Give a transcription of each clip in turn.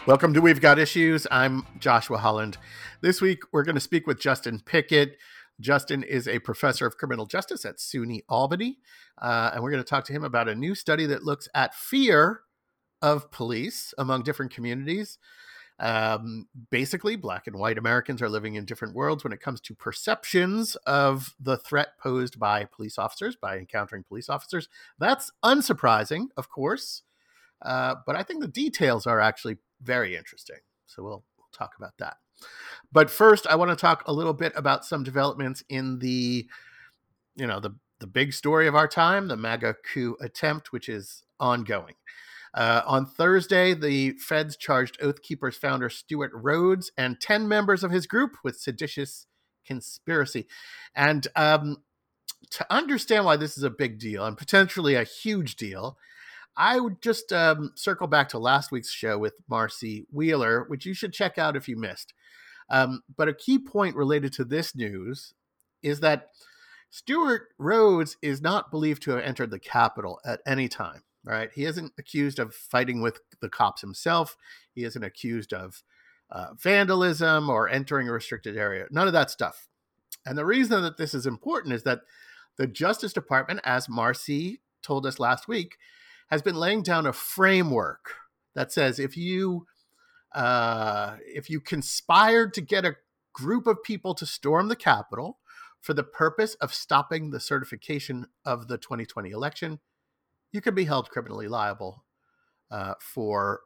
Welcome to We've Got Issues. I'm Joshua Holland. This week, we're going to speak with Justin Pickett. Justin is a professor of criminal justice at SUNY Albany, and we're going to talk to him about a new study that looks at fear of police among different communities. Basically, Black and white Americans are living in different worlds when it comes to perceptions of the threat posed by police officers, by encountering police officers. That's unsurprising, of course. But I think the details are actually very interesting. So we'll talk about that. But first, I want to talk a little bit about some developments in the big story of our time, the MAGA coup attempt, which is ongoing. On Thursday, the feds charged Oath Keepers founder Stewart Rhodes and 10 members of his group with seditious conspiracy. And to understand why this is a big deal and potentially a huge deal, I would just circle back to last week's show with Marcy Wheeler, which you should check out if you missed. But a key point related to this news is that Stewart Rhodes is not believed to have entered the Capitol at any time, right? He isn't accused of fighting with the cops himself. He isn't accused of vandalism or entering a restricted area. None of that stuff. And the reason that this is important is that the Justice Department, as Marcy told us last week, has been laying down a framework that says if you conspired to get a group of people to storm the Capitol for the purpose of stopping the certification of the 2020 election, you could be held criminally liable for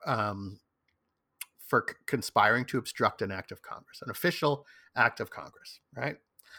conspiring to obstruct an act of Congress, an official act of Congress, right?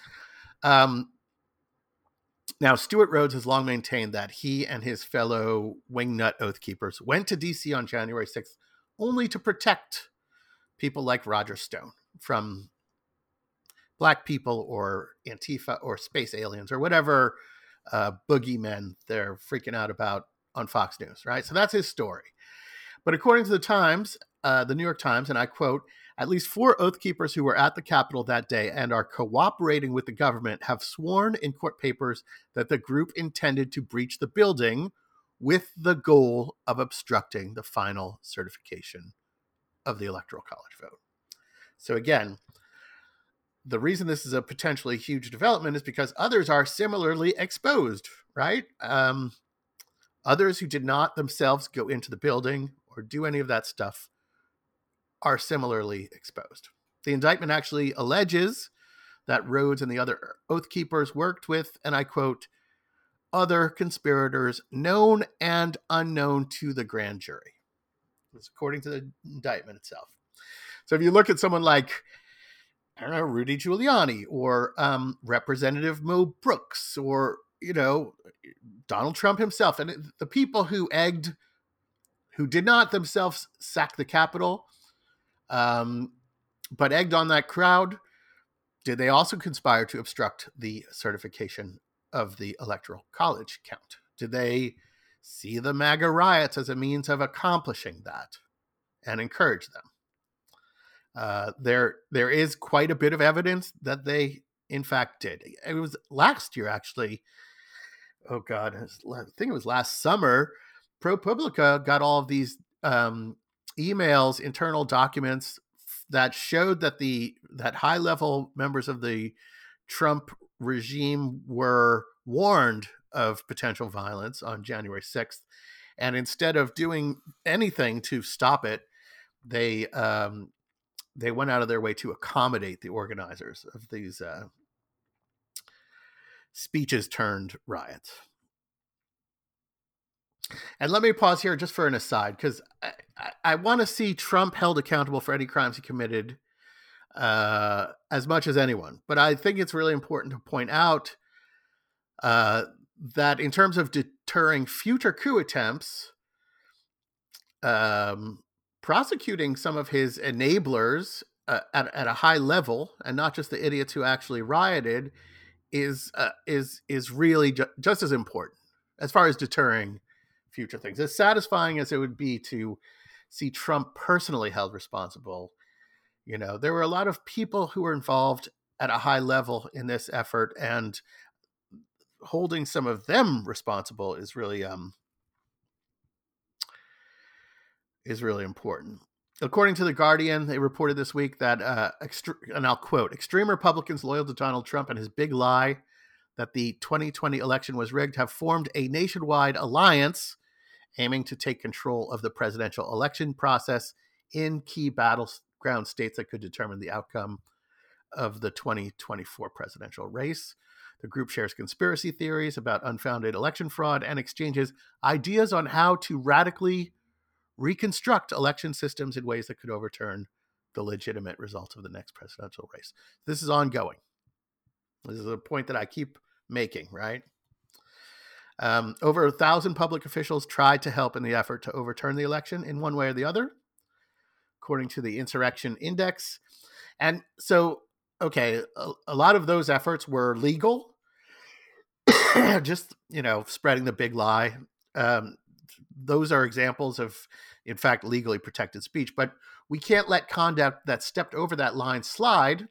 Now, Stewart Rhodes has long maintained that he and his fellow wingnut Oath Keepers went to D.C. on January 6th only to protect people like Roger Stone from Black people or Antifa or space aliens or whatever boogeymen they're freaking out about on Fox News, right? So that's his story. But according to the Times, the New York Times, and I quote, at least 4 Oath Keepers who were at the Capitol that day and are cooperating with the government have sworn in court papers that the group intended to breach the building with the goal of obstructing the final certification of the Electoral College vote. So again, the reason this is a potentially huge development is because others are similarly exposed, right? Others who did not themselves go into the building or do any of that stuff are similarly exposed. The indictment actually alleges that Rhodes and the other Oath Keepers worked with, and I quote, other conspirators known and unknown to the grand jury. That's according to the indictment itself. So if you look at someone like, I don't know, Rudy Giuliani or Representative Mo Brooks or, Donald Trump himself, and the people who did not themselves sack the Capitol, but egged on that crowd, did they also conspire to obstruct the certification of the Electoral College count? Did they see the MAGA riots as a means of accomplishing that and encourage them? There is quite a bit of evidence that they, in fact, did. It was last year, actually. Oh, God. I think it was last summer. ProPublica got all of these emails, internal documents that showed that high-level members of the Trump regime were warned of potential violence on January 6th. And instead of doing anything to stop it, they went out of their way to accommodate the organizers of these speeches turned riots. And let me pause here just for an aside, because I want to see Trump held accountable for any crimes he committed as much as anyone. But I think it's really important to point out that in terms of deterring future coup attempts, prosecuting some of his enablers at a high level, and not just the idiots who actually rioted, is really just as important as far as deterring future things. As satisfying as it would be to see Trump personally held responsible, there were a lot of people who were involved at a high level in this effort, and holding some of them responsible is really important. According to The Guardian, they reported this week that, and I'll quote, extreme Republicans loyal to Donald Trump and his big lie that the 2020 election was rigged have formed a nationwide alliance aiming to take control of the presidential election process in key battleground states that could determine the outcome of the 2024 presidential race. The group shares conspiracy theories about unfounded election fraud and exchanges ideas on how to radically reconstruct election systems in ways that could overturn the legitimate results of the next presidential race. This is ongoing. This is a point that I keep making, right? Over 1,000 public officials tried to help in the effort to overturn the election in one way or the other, according to the Insurrection Index. And so, okay, a lot of those efforts were legal, just, spreading the big lie. Those are examples of, in fact, legally protected speech. But we can't let conduct that stepped over that line slide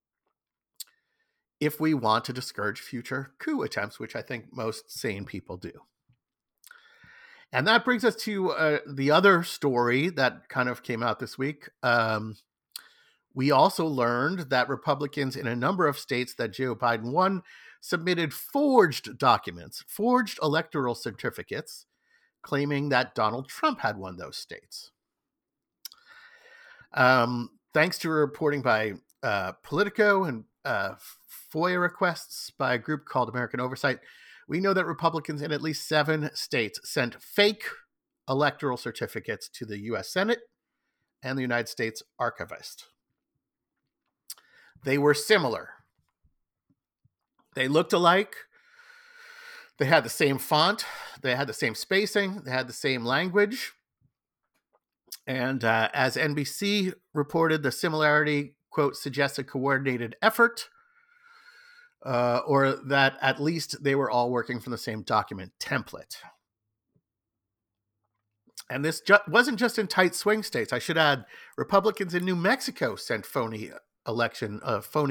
if we want to discourage future coup attempts, which I think most sane people do. And that brings us to the other story that kind of came out this week. We also learned that Republicans in a number of states that Joe Biden won submitted forged documents, forged electoral certificates, claiming that Donald Trump had won those states. Thanks to reporting by Politico and FOIA requests by a group called American Oversight, we know that Republicans in at least 7 states sent fake electoral certificates to the U.S. Senate and the United States Archivist. They were similar. They looked alike. They had the same font. They had the same spacing. They had the same language. And as NBC reported, the similarity, quote, suggests a coordinated effort, or that at least they were all working from the same document template. And this wasn't just in tight swing states. I should add, Republicans in New Mexico sent phony election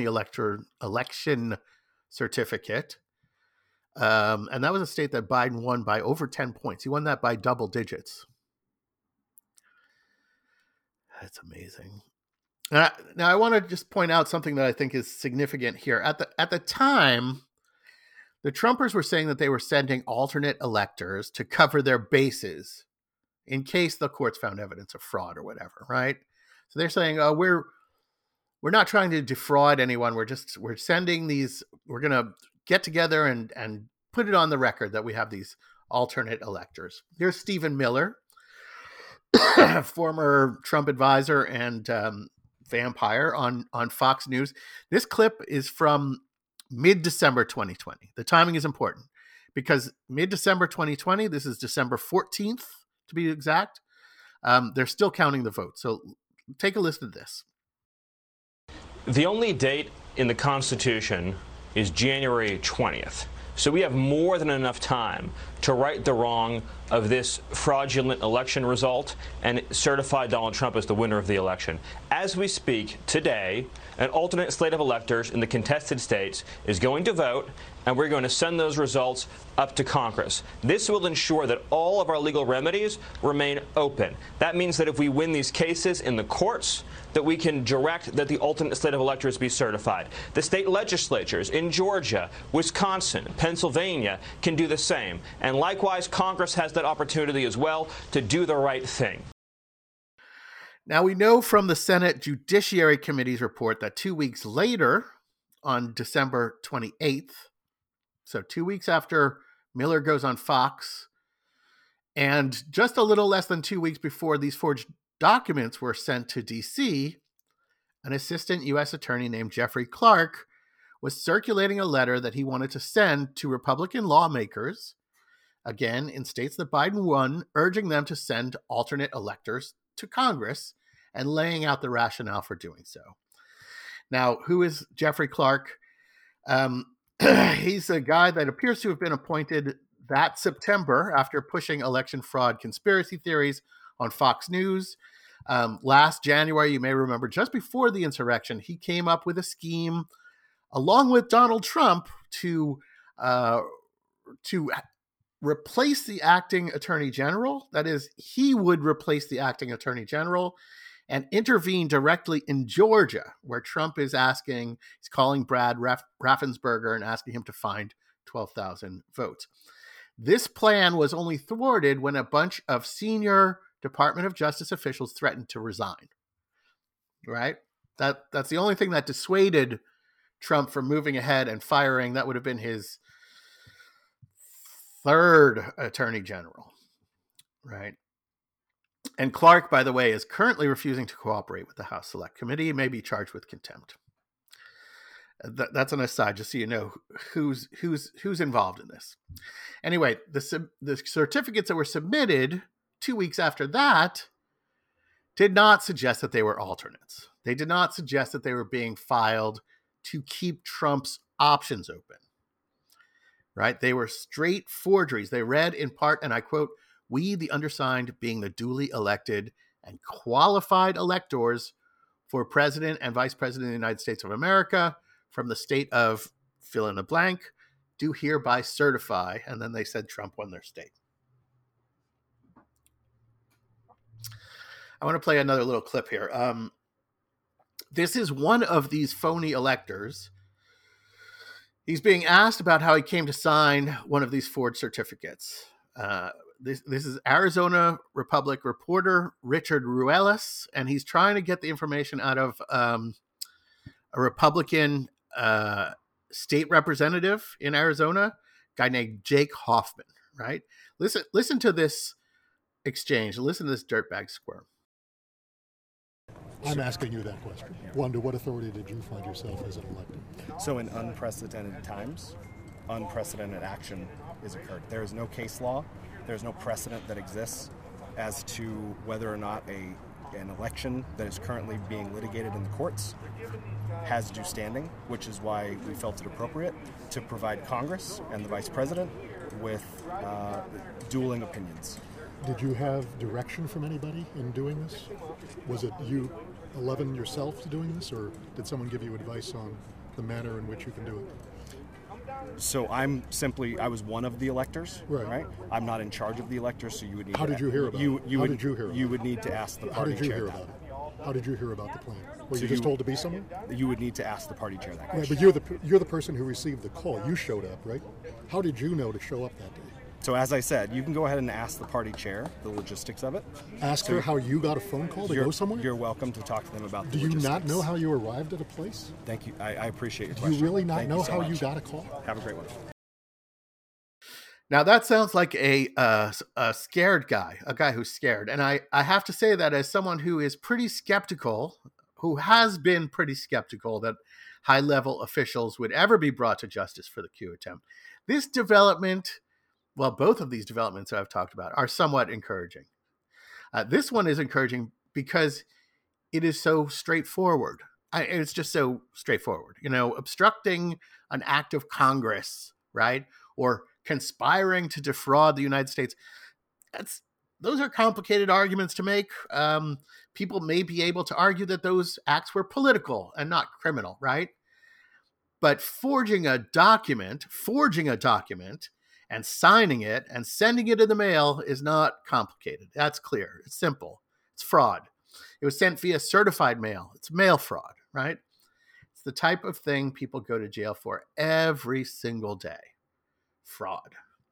certificate. And that was a state that Biden won by over 10 points. He won that by double digits. That's amazing. Now I want to just point out something that I think is significant here. At the time, the Trumpers were saying that they were sending alternate electors to cover their bases in case the courts found evidence of fraud or whatever, right? So they're saying, "Oh, we're not trying to defraud anyone. We're sending these. We're going to get together and put it on the record that we have these alternate electors." Here's Stephen Miller, former Trump advisor and vampire on Fox News. This clip is from mid-December 2020. The timing is important because mid-December 2020, this is December 14th to be exact, they're still counting the votes. So take a listen to this. The only date in the Constitution is January 20th. So we have more than enough time to right the wrong of this fraudulent election result and certify Donald Trump as the winner of the election. As we speak today, an alternate slate of electors in the contested states is going to vote, and we're going to send those results up to Congress. This will ensure that all of our legal remedies remain open. That means that if we win these cases in the courts, that we can direct that the alternate slate of electors be certified. The state legislatures in Georgia, Wisconsin, Pennsylvania can do the same. And likewise, Congress has that opportunity as well to do the right thing. Now, we know from the Senate Judiciary Committee's report that 2 weeks later, on December 28th, so 2 weeks after Miller goes on Fox, and just a little less than 2 weeks before these forged documents were sent to D.C., an assistant U.S. attorney named Jeffrey Clark was circulating a letter that he wanted to send to Republican lawmakers, again, in states that Biden won, urging them to send alternate electors to Congress and laying out the rationale for doing so. Now, who is Jeffrey Clark? He's a guy that appears to have been appointed that September after pushing election fraud conspiracy theories on Fox News. Last January, you may remember, just before the insurrection, he came up with a scheme along with Donald Trump to replace the acting attorney general. That is, he would replace the acting attorney general and intervene directly in Georgia, where Trump is he's calling Brad Raffensperger and asking him to find 12,000 votes. This plan was only thwarted when a bunch of senior Department of Justice officials threatened to resign. Right? That's the only thing that dissuaded Trump from moving ahead and firing. That would have been his third attorney general. Right? And Clark, by the way, is currently refusing to cooperate with the House Select Committee. He may be charged with contempt. That's an aside, just so you know who's involved in this. Anyway, the certificates that were submitted 2 weeks after that did not suggest that they were alternates. They did not suggest that they were being filed to keep Trump's options open. Right? They were straight forgeries. They read in part, and I quote, "We, the undersigned, being the duly elected and qualified electors for President and Vice President of the United States of America from the state of fill in the blank, do hereby certify," and then they said Trump won their state. I want to play another little clip here. This is one of these phony electors. He's being asked about how he came to sign one of these forged certificates. This is Arizona Republic reporter Richard Ruelas, and he's trying to get the information out of a Republican state representative in Arizona, a guy named Jake Hoffman, right? Listen to this exchange. Listen to this dirtbag squirm. I'm asking you that question. One, to what authority did you find yourself as an elected? So in unprecedented times, unprecedented action is occurred. There is no case law. There's no precedent that exists as to whether or not an election that is currently being litigated in the courts has due standing, which is why we felt it appropriate to provide Congress and the Vice President with dueling opinions. Did you have direction from anybody in doing this? Was it you, 11, yourself doing this, or did someone give you advice on the manner in which you can do it? So I was one of the electors, right? I'm not in charge of the electors, so you would need How did you hear about it? You would need to ask the party chair. How did you hear about it? How did you hear about the plan? Were you just told to be someone? You would need to ask the party chair that question. Yeah, but you're the person who received the call. You showed up, right? How did you know to show up that day? So as I said, you can go ahead and ask the party chair the logistics of it. Ask her how you got a phone call to go somewhere? You're welcome to talk to them about the logistics. Do you not know how you arrived at a place? Thank you. I appreciate your question. question. Do you really not know how you got a call? Have a great one. Now that sounds like a scared guy, a guy who's scared. And I have to say that as someone who is pretty skeptical, who has been pretty skeptical that high-level officials would ever be brought to justice for the coup attempt, this development, well, both of these developments that I've talked about are somewhat encouraging. This one is encouraging because it is so straightforward. It's just so straightforward. You know, obstructing an act of Congress, right? Or conspiring to defraud the United States. Those are complicated arguments to make. People may be able to argue that those acts were political and not criminal, right? But forging a document and signing it and sending it in the mail is not complicated. That's clear. It's simple. It's fraud. It was sent via certified mail. It's mail fraud, right? It's the type of thing people go to jail for every single day. Fraud.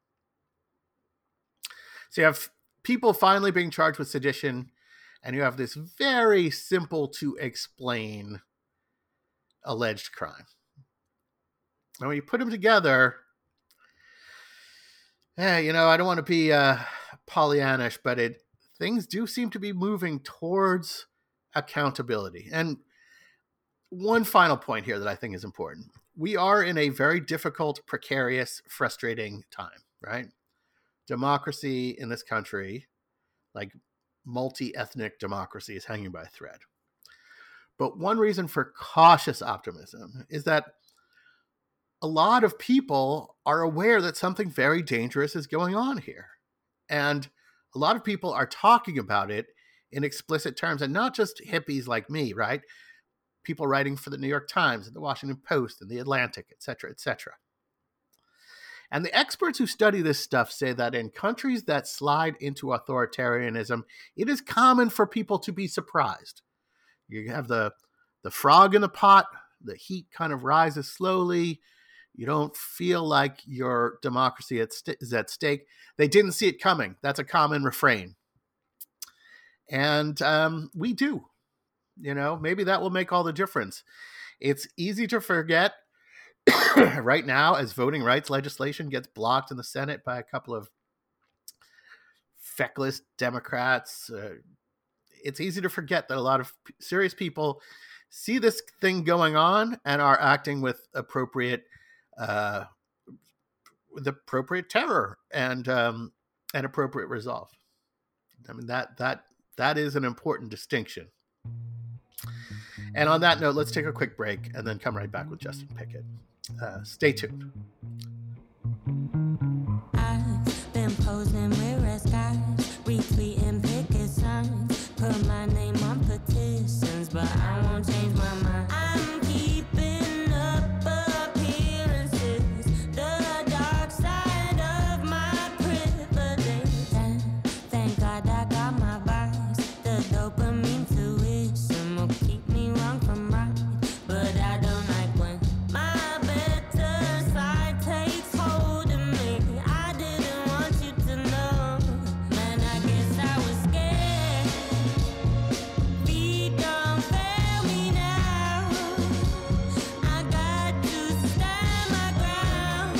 So you have people finally being charged with sedition, and you have this very simple to explain alleged crime. And when you put them together, I don't want to be Pollyannish, but things do seem to be moving towards accountability. And one final point here that I think is important. We are in a very difficult, precarious, frustrating time, right? Democracy in this country, like multi-ethnic democracy, is hanging by a thread. But one reason for cautious optimism is that a lot of people are aware that something very dangerous is going on here. And a lot of people are talking about it in explicit terms, and not just hippies like me, right? People writing for the New York Times and the Washington Post and the Atlantic, et cetera, et cetera. And the experts who study this stuff say that in countries that slide into authoritarianism, it is common for people to be surprised. You have the frog in the pot. The heat kind of rises slowly. You don't feel like your democracy is at stake. They didn't see it coming. That's a common refrain. And we do. Maybe that will make all the difference. It's easy to forget right now as voting rights legislation gets blocked in the Senate by a couple of feckless Democrats. It's easy to forget that a lot of serious people see this thing going on and are acting with appropriate terror and appropriate resolve. I mean, that is an important distinction. And on that note, let's take a quick break and then come right back with Justin Pickett. Stay tuned. I've been posing with red skies, retweeting picket signs, put my name on petitions, but I won't change my mind. I'm keeping up appearances, the dark side of my privilege. Thank God I got my vice, the dopamine tuition will keep me wrong from right, but I don't like when my better side takes hold of me. I didn't want you to know, man, I guess I was scared. Feet don't fail me now, I got to stand my ground.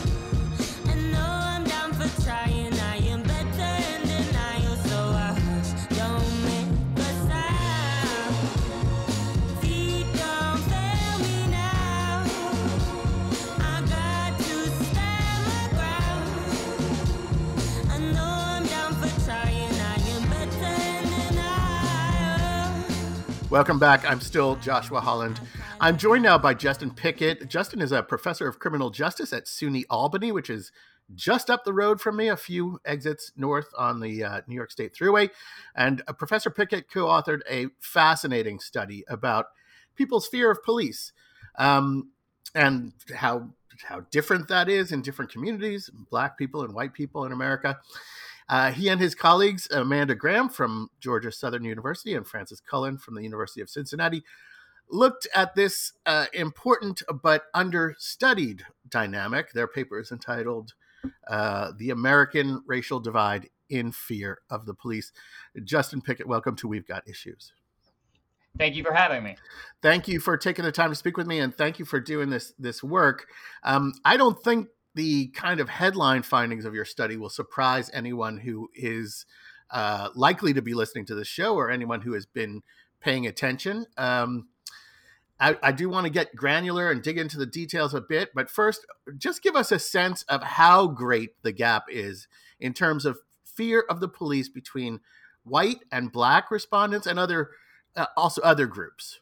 I know I'm down for trying, I am better in denial, so I hush, don't make a sound. Feet don't fail me now, I got to stand my ground. I know I'm down for trying, I am better in denial. Welcome back. I'm still Joshua Holland. I'm joined now by Justin Pickett. Justin is a professor of criminal justice at SUNY Albany, which is just up the road from me, a few exits north on the New York State Thruway. And Professor Pickett co-authored a fascinating study about people's fear of police and how different that is in different communities, Black people and white people in America. He and his colleagues, Amanda Graham from Georgia Southern University and Francis Cullen from the University of Cincinnati, looked at this important but understudied dynamic. Their paper is entitled The American Racial Divide in Fear of the Police. Justin Pickett, welcome to We've Got Issues. Thank you for having me. Thank you for taking the time to speak with me, and thank you for doing this work. I don't think the kind of headline findings of your study will surprise anyone who is likely to be listening to this show or anyone who has been paying attention. I do want to get granular and dig into the details a bit, but first, just give us a sense of how great the gap is in terms of fear of the police between white and Black respondents and also other groups.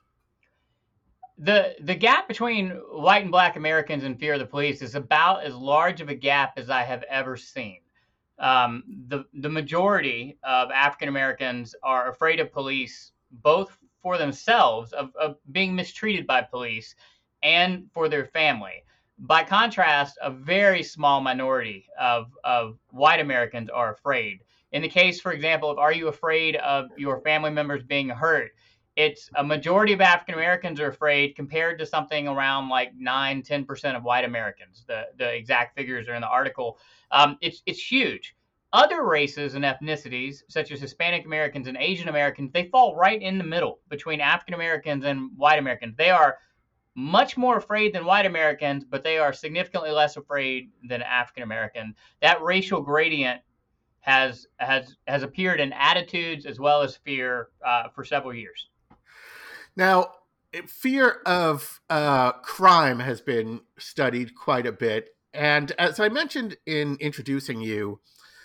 The gap between white and Black Americans in fear of the police is about as large of a gap as I have ever seen. The majority of African Americans are afraid of police, both for themselves, of being mistreated by police, and for their family. By contrast, a very small minority of white Americans are afraid. In the case, for example, of are you afraid of your family members being hurt? It's a majority of African Americans are afraid compared to something around like 9-10% of white Americans. The exact figures are in the article. It's huge. Other races and ethnicities, such as Hispanic Americans and Asian Americans, they fall right in the middle between African Americans and white Americans. They are much more afraid than white Americans, but they are significantly less afraid than African American. That racial gradient has appeared in attitudes as well as fear for several years. Now, fear of crime has been studied quite a bit. And as I mentioned in introducing you,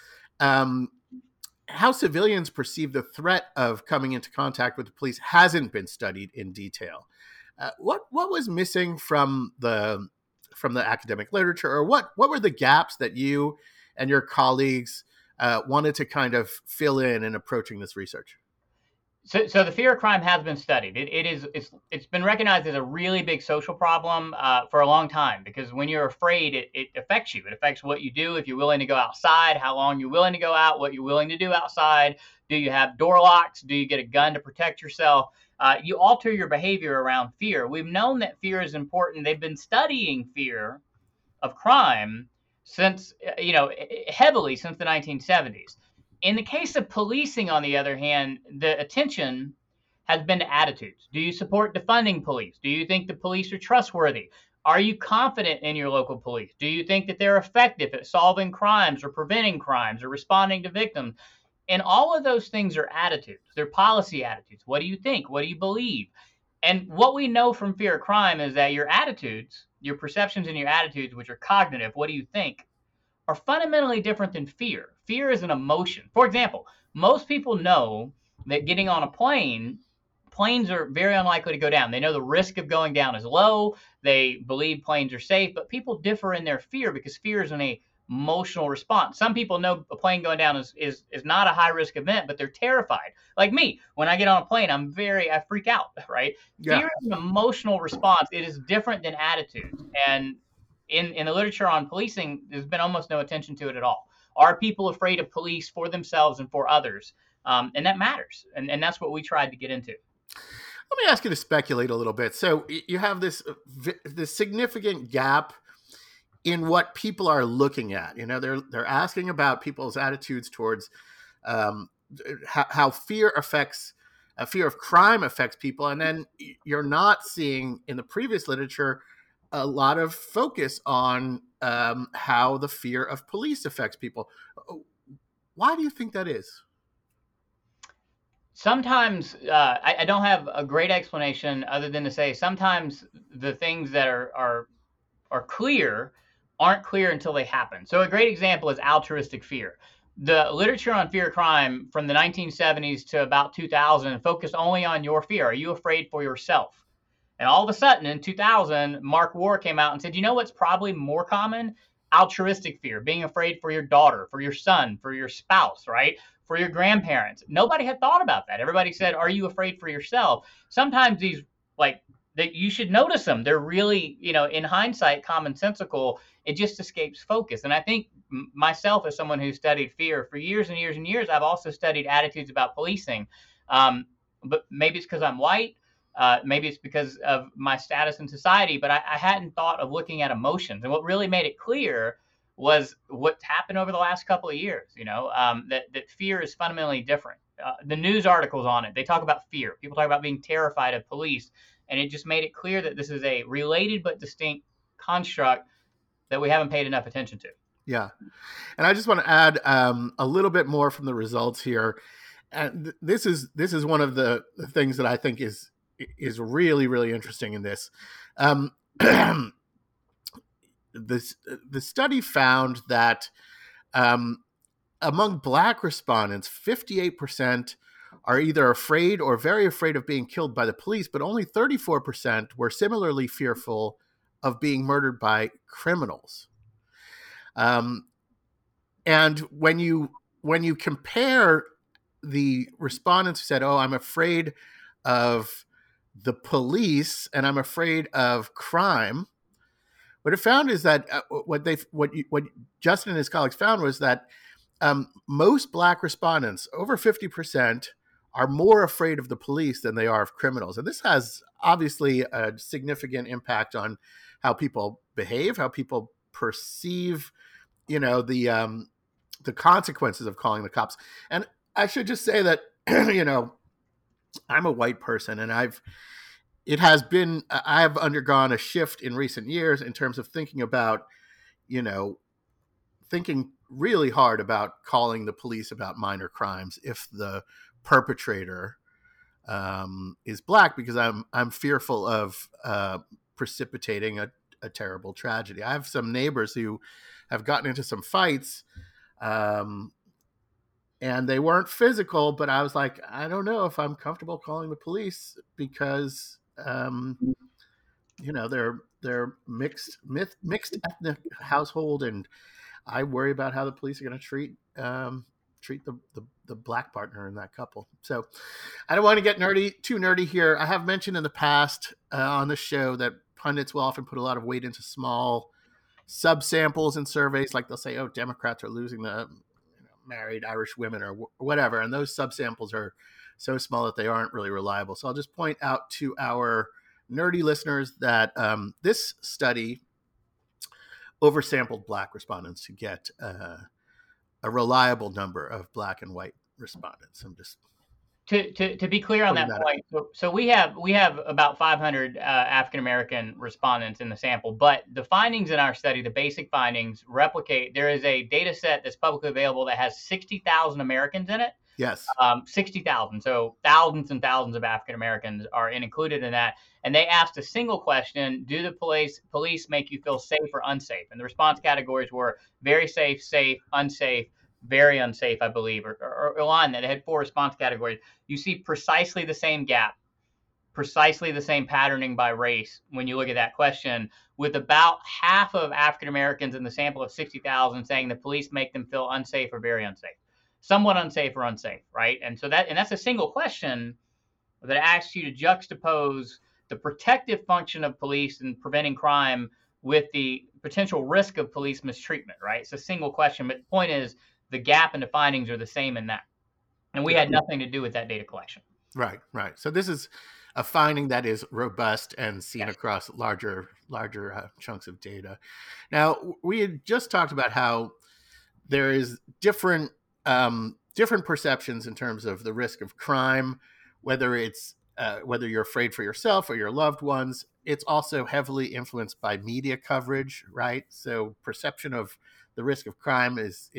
how civilians perceive the threat of coming into contact with the police hasn't been studied in detail. What was missing from the academic literature, or what were the gaps that you and your colleagues wanted to kind of fill in approaching this research? So the fear of crime has been studied. It's been recognized as a really big social problem for a long time, because when you're afraid, it affects you. It affects what you do, if you're willing to go outside, how long you're willing to go out, what you're willing to do outside. Do you have door locks? Do you get a gun to protect yourself? You alter your behavior around fear. We've known that fear is important. They've been studying fear of crime since, heavily since the 1970s. In the case of policing, on the other hand, the attention has been to attitudes. Do you support defunding police? Do you think the police are trustworthy? Are you confident in your local police? Do you think that they're effective at solving crimes or preventing crimes or responding to victims? And all of those things are attitudes. They're policy attitudes. What do you think? What do you believe? And what we know from fear of crime is that your attitudes, your perceptions and your attitudes, which are cognitive, what do you think, are fundamentally different than fear. Fear is an emotion. For example, most people know that getting on a plane, planes are very unlikely to go down. They know the risk of going down is low. They believe planes are safe, but people differ in their fear because fear is an emotional response. Some people know a plane going down is not a high risk event, but they're terrified. Like me, when I get on a plane, I freak out, right? Yeah. Fear is an emotional response. It is different than attitudes. And in the literature on policing, there's been almost no attention to it at all. Are people afraid of police for themselves and for others? And that matters. And that's what we tried to get into. Let me ask you to speculate a little bit. So you have this significant gap in what people are looking at. They're asking about people's attitudes towards how fear of crime affects people, and then you're not seeing in the previous literature a lot of focus on how the fear of police affects people. Why do you think that is? Sometimes I don't have a great explanation other than to say sometimes the things that are clear aren't clear until they happen. So a great example is altruistic fear. The literature on fear of crime from the 1970s to about 2000 focused only on your fear. Are you afraid for yourself? And all of a sudden in 2000, Mark War came out and said, you know what's probably more common? Altruistic fear, being afraid for your daughter, for your son, for your spouse, right? For your grandparents. Nobody had thought about that. Everybody said, are you afraid for yourself? Sometimes these, that you should notice them. They're really, in hindsight, commonsensical. It just escapes focus. And I think myself, as someone who studied fear for years and years and years, I've also studied attitudes about policing. But maybe it's because I'm white. Maybe it's because of my status in society, but I hadn't thought of looking at emotions. And what really made it clear was what's happened over the last couple of years, that fear is fundamentally different. The news articles on it, they talk about fear. People talk about being terrified of police. And it just made it clear that this is a related but distinct construct that we haven't paid enough attention to. Yeah. And I just want to add a little bit more from the results here. And this is one of the things that I think is really, really interesting in this. The study found that among Black respondents, 58% are either afraid or very afraid of being killed by the police, but only 34% were similarly fearful of being murdered by criminals. And when you compare the respondents who said, "Oh, I'm afraid of the police and I'm afraid of crime," what it found is that what Justin and his colleagues found was that most Black respondents, over 50%, are more afraid of the police than they are of criminals. And this has obviously a significant impact on how people behave, how people perceive, the consequences of calling the cops. And I should just say that, I'm a white person, and I've undergone a shift in recent years in terms of thinking about, thinking really hard about calling the police about minor crimes if the perpetrator is Black, because I'm fearful of precipitating a terrible tragedy. I have some neighbors who have gotten into some fights, and they weren't physical, but I was like, I don't know if I'm comfortable calling the police because they're mixed ethnic household, and I worry about how the police are going to treat the Black partner in that couple. So I don't want to get too nerdy here. I have mentioned in the past on the show that pundits will often put a lot of weight into small subsamples in surveys. Like they'll say, "Oh, Democrats are losing the married Irish women," or whatever. And those subsamples are so small that they aren't really reliable. So I'll just point out to our nerdy listeners that this study oversampled Black respondents to get a reliable number of Black and white respondents. I'm just to be clear on that point. So we have about 500 African American respondents in the sample, but the findings in our study, the basic findings, replicate. There is a data set that's publicly available that has 60,000 Americans in it. Yes. 60,000. So thousands and thousands of African Americans are included in that. And they asked a single question: do the police make you feel safe or unsafe? And the response categories were very safe, safe, unsafe, very unsafe, I believe, or on that. It had 4 response categories. You see precisely the same gap, precisely the same patterning by race when you look at that question, with about half of African Americans in the sample of 60,000 saying the police make them feel unsafe or very unsafe. Somewhat unsafe or unsafe, right? And so that's a single question that asks you to juxtapose the protective function of police in preventing crime with the potential risk of police mistreatment, right? It's a single question, but the point is the gap in the findings are the same in that. And we had nothing to do with that data collection. Right. So this is a finding that is robust and seen across larger chunks of data. Now, we had just talked about how there is different perceptions in terms of the risk of crime, whether you're afraid for yourself or your loved ones. It's also heavily influenced by media coverage, right? So perception of the risk of crime is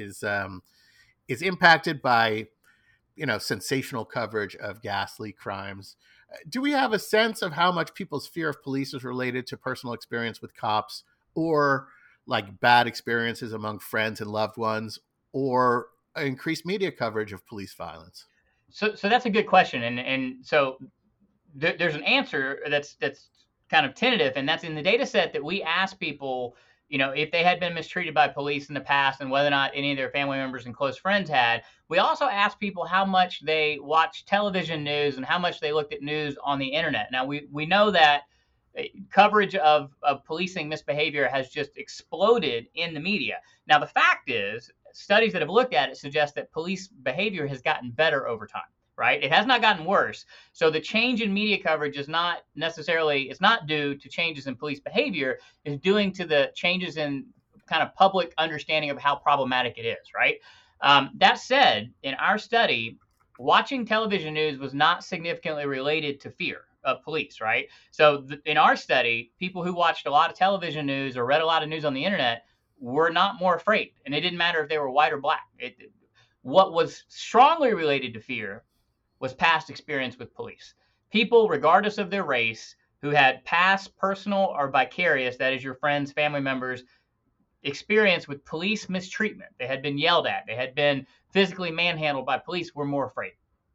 impacted by, sensational coverage of ghastly crimes. Do we have a sense of how much people's fear of police is related to personal experience with cops, or like bad experiences among friends and loved ones, or increased media coverage of police violence? So that's a good question, and so there's an answer that's kind of tentative, and that's in the data set that we asked people, if they had been mistreated by police in the past and whether or not any of their family members and close friends had. We also asked people how much they watched television news and how much they looked at news on the internet. Now, we know that coverage of policing misbehavior has just exploded in the media. Now, the fact is, studies that have looked at it suggest that police behavior has gotten better over time, right? It has not gotten worse. So the change in media coverage is not necessarily, it's not due to changes in police behavior, it's due to the changes in kind of public understanding of how problematic it is, right? That said, in our study, watching television news was not significantly related to fear of police, right? So in our study, people who watched a lot of television news or read a lot of news on the internet were not more afraid. And it didn't matter if they were white or black. What was strongly related to fear was past experience with police. People, regardless of their race, who had past personal or vicarious, that is your friends, family members, experience with police mistreatment. They had been yelled at. They had been physically manhandled by police, were more afraid.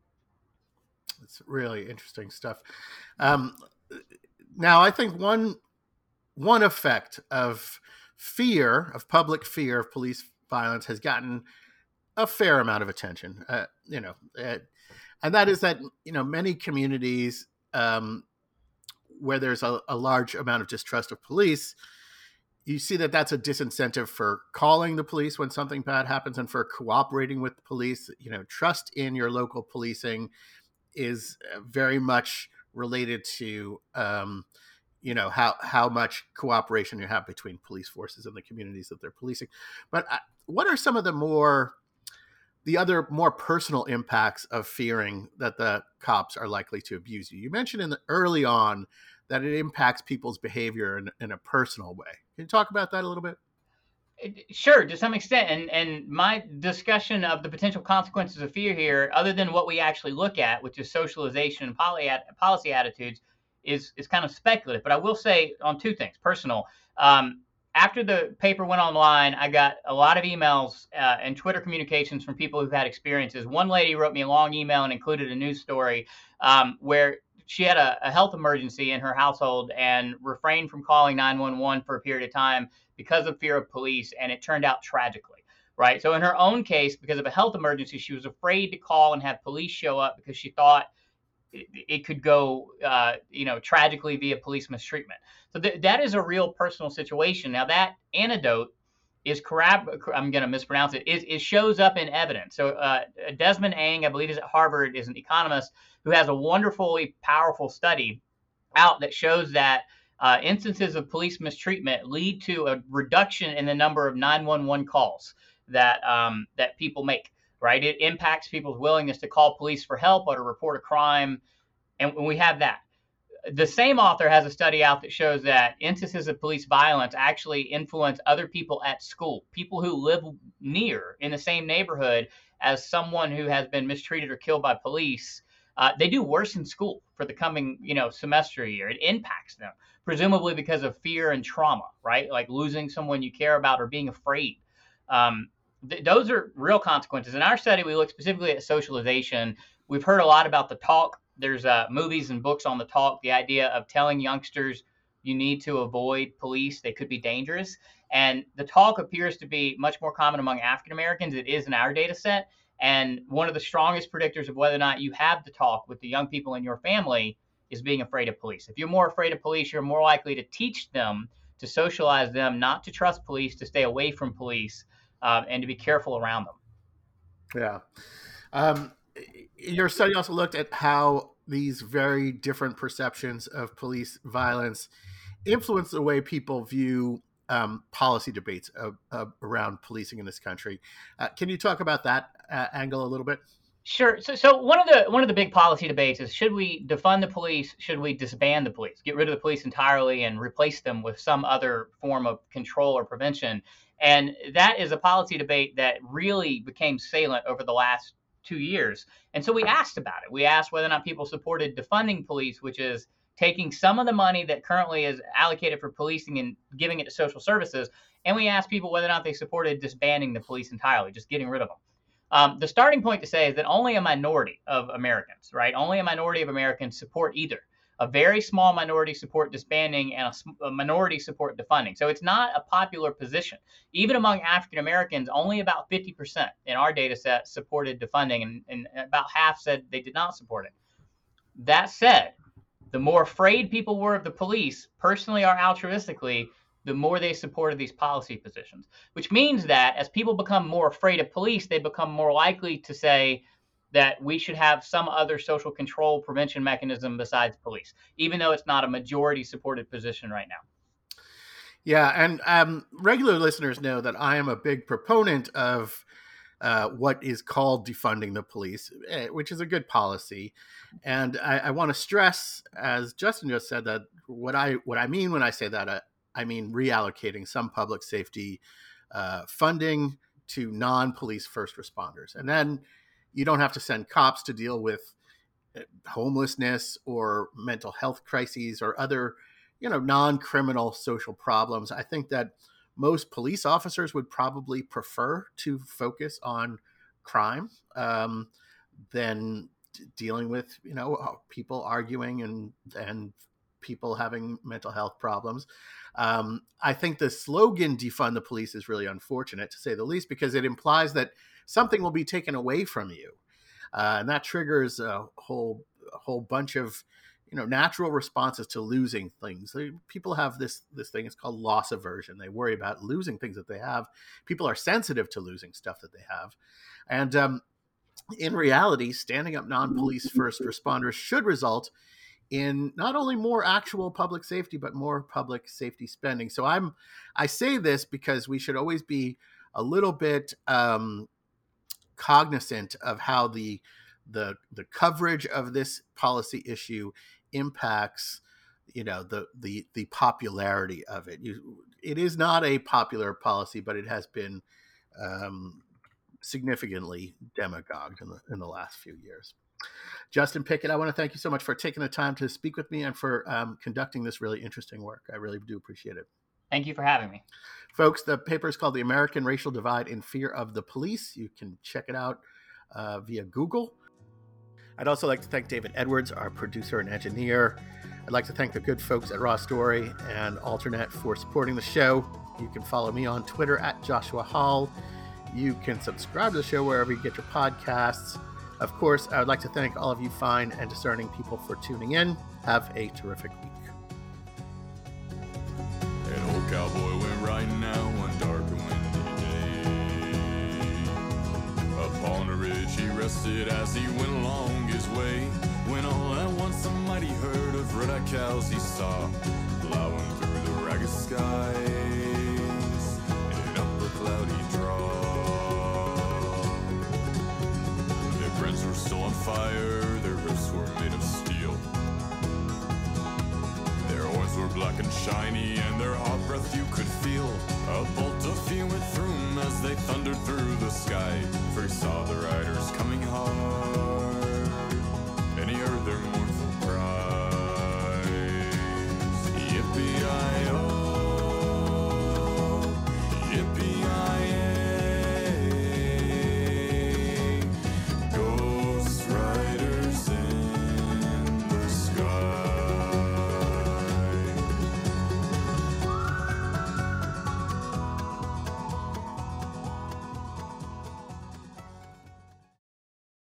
It's really interesting stuff. Now, I think one effect of fear, of public fear of police violence, has gotten a fair amount of attention. And that is that, many communities where there's a large amount of distrust of police, you see that that's a disincentive for calling the police when something bad happens and for cooperating with the police. Trust in your local policing is very much related to, how much cooperation you have between police forces and the communities that they're policing. But what are some of the other more personal impacts of fearing that the cops are likely to abuse you? You mentioned early on that it impacts people's behavior in a personal way. Can you talk about that a little bit? Sure, to some extent. And my discussion of the potential consequences of fear here, other than what we actually look at, which is socialization and policy attitudes, is kind of speculative. But I will say on 2 things. Personal. After the paper went online, I got a lot of emails and Twitter communications from people who've had experiences. One lady wrote me a long email and included a news story where she had a health emergency in her household and refrained from calling 911 for a period of time because of fear of police, and it turned out tragically, right? So in her own case, because of a health emergency, she was afraid to call and have police show up because she thought it could go, tragically via police mistreatment. So that is a real personal situation. Now, that anecdote is I'm going to mispronounce it, it shows up in evidence. So Desmond Ang, I believe is at Harvard, is an economist who has a wonderfully powerful study out that shows that instances of police mistreatment lead to a reduction in the number of 911 calls that people make, right? It impacts people's willingness to call police for help or to report a crime, and we have that. The same author has a study out that shows that instances of police violence actually influence other people at school, people who live near in the same neighborhood as someone who has been mistreated or killed by police. They do worse in school for the coming, semester year. It impacts them, presumably because of fear and trauma, right? Like losing someone you care about or being afraid. Those are real consequences. In our study, we look specifically at socialization. We've heard a lot about the talk. There's movies and books on the talk, the idea of telling youngsters you need to avoid police. They could be dangerous. And the talk appears to be much more common among African Americans. It is in our data set. And one of the strongest predictors of whether or not you have the talk with the young people in your family is being afraid of police. If you're more afraid of police, you're more likely to teach them, to socialize them, not to trust police, to stay away from police, and to be careful around them. Yeah. Your study also looked at how these very different perceptions of police violence influence the way people view policy debates around policing in this country. Can you talk about that angle a little bit? Sure. So one of the big policy debates is, should we defund the police? Should we disband the police? Get rid of the police entirely and replace them with some other form of control or prevention? And that is a policy debate that really became salient over the last 2 years. And so we asked about it. We asked whether or not people supported defunding police, which is taking some of the money that currently is allocated for policing and giving it to social services. And we asked people whether or not they supported disbanding the police entirely, just getting rid of them. The starting point to say is that only a minority of Americans, right? Only a minority of Americans support either. A very small minority support disbanding and a minority support defunding. So it's not a popular position. Even among African Americans, only about 50% in our data set supported defunding, and about half said they did not support it. That said, the more afraid people were of the police, personally or altruistically, the more they supported these policy positions, which means that as people become more afraid of police, they become more likely to say that we should have some other social control prevention mechanism besides police, even though it's not a majority supported position right now. Yeah, and regular listeners know that I am a big proponent of what is called defunding the police, which is a good policy. And I want to stress, as Justin just said, that what I mean when I say that, I mean reallocating some public safety funding to non-police first responders. And then you don't have to send cops to deal with homelessness or mental health crises or other, non-criminal social problems. I think that most police officers would probably prefer to focus on crime than dealing with, people arguing and people having mental health problems. I think the slogan defund the police is really unfortunate, to say the least, because it implies that something will be taken away from you. And that triggers a whole bunch of, natural responses to losing things. People have this thing, it's called loss aversion. They worry about losing things that they have. People are sensitive to losing stuff that they have. And in reality, standing up non-police first responders should result in not only more actual public safety, but more public safety spending. So I say this because we should always be a little bit cognizant of how the coverage of this policy issue impacts, the popularity of it. It is not a popular policy, but it has been significantly demagogued in the last few years. Justin Pickett, I want to thank you so much for taking the time to speak with me and for conducting this really interesting work. I really do appreciate it. Thank you for having me. Folks, the paper is called The American Racial Divide in Fear of the Police. You can check it out via Google. I'd also like to thank David Edwards, our producer and engineer. I'd like to thank the good folks at Raw Story and Alternet for supporting the show. You can follow me on Twitter at Joshua Hall. You can subscribe to the show wherever you get your podcasts. Of course, I would like to thank all of you fine and discerning people for tuning in. Have a terrific week. An old cowboy went riding out one dark and windy trusted as he went along his way, when all at once a mighty herd of red-eyed cows he saw, plowing through the ragged skies in an upper cloudy draw. Their brands were still on fire, their roofs were made of steel, their horns were black and shiny, and their hot breath you could feel. A bolt of fume went through them as they thundered through the sky, for he saw the riders coming hard, and he heard their mournful cries. Yippee-yi,